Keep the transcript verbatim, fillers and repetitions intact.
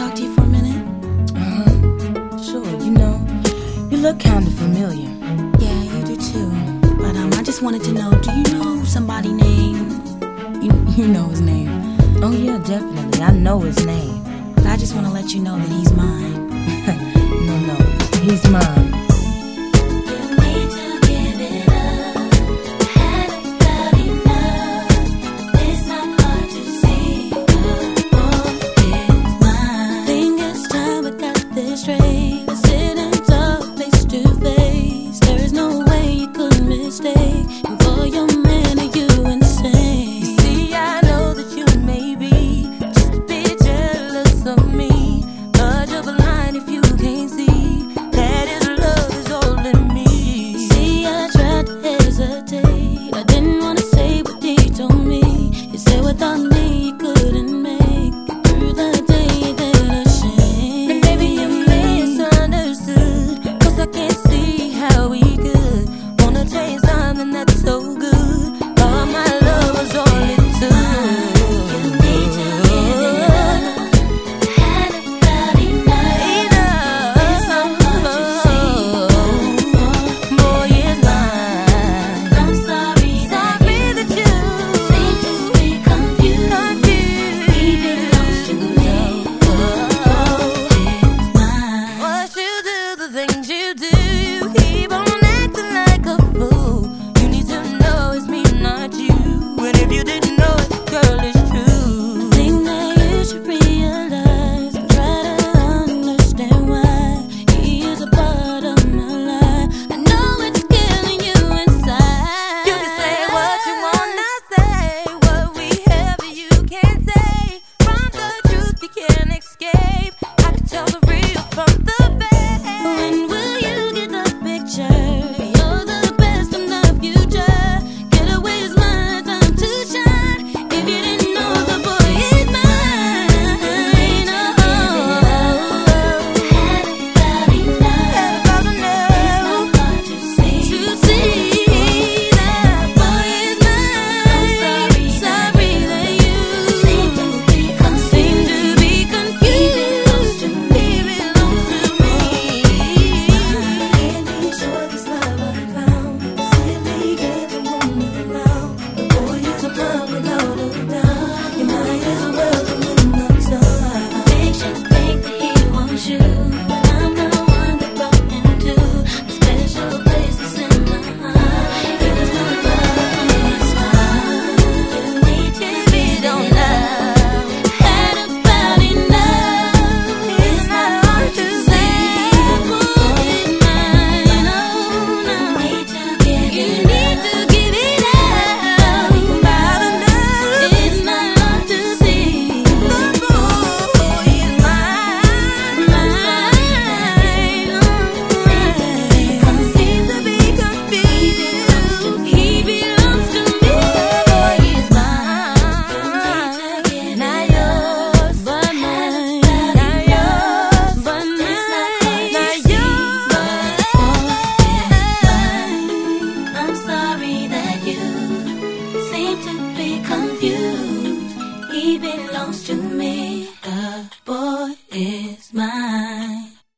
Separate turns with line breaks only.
talk to you for a minute?
Uh-huh. Sure, you know, you look kind of familiar.
Yeah, you do too. But um, I just wanted to know, do you know somebody named... You, you know his name.
Oh yeah, definitely. I know his name.
But I just want to let you know that he's mine.
No, no, he's mine.
Things